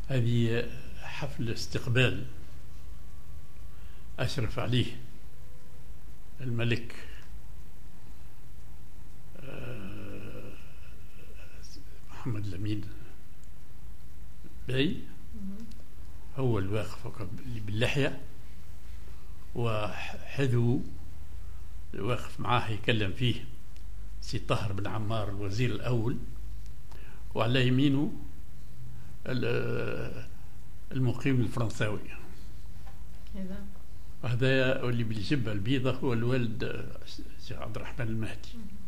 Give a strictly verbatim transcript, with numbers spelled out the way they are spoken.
هذه حفل استقبال أشرف عليه الملك محمد الأمين باي، هو الواقف باللحية وحذو الواقف معاه يكلم فيه سي طاهر بن عمار الوزير الأول، وعلى يمينه المقيم الفرنساوي هذا اللي بالجبهة البيضاء هو الوالد الشيخ عبد الرحمن المهدي.